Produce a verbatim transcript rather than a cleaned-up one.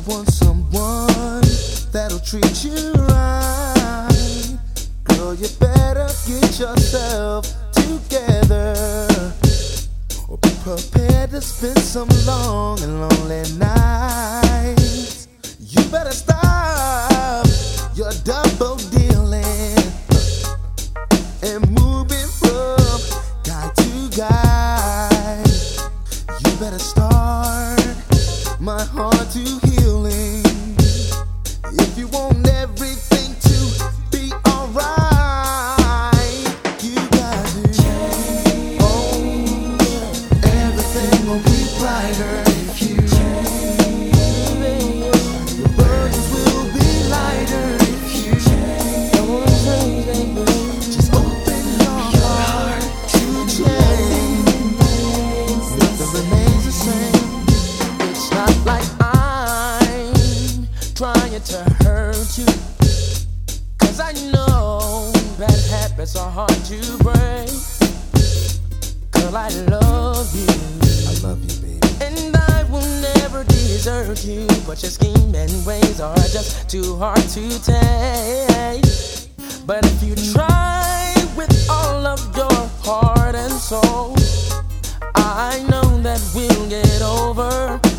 want someone that'll treat you right, girl, you better get yourself together, or be prepared to spend some long and lonely nights. You better stop your double dealing and moving from guy to guy. You better start my heart to healing if you want everything to be alright. You got to change. Oh, everything will be brighter if you change. The burdens will be lighter if you change. Just open your heart to change. Nothing remains the same. It's not like I'm trying to hurt you, 'cause I know bad habits are hard to break. Girl, I love you. I love you, baby. And I will never desert you, but your scheme and ways are just too hard to take. But if you try with all of your heart and soul, I know that we'll get over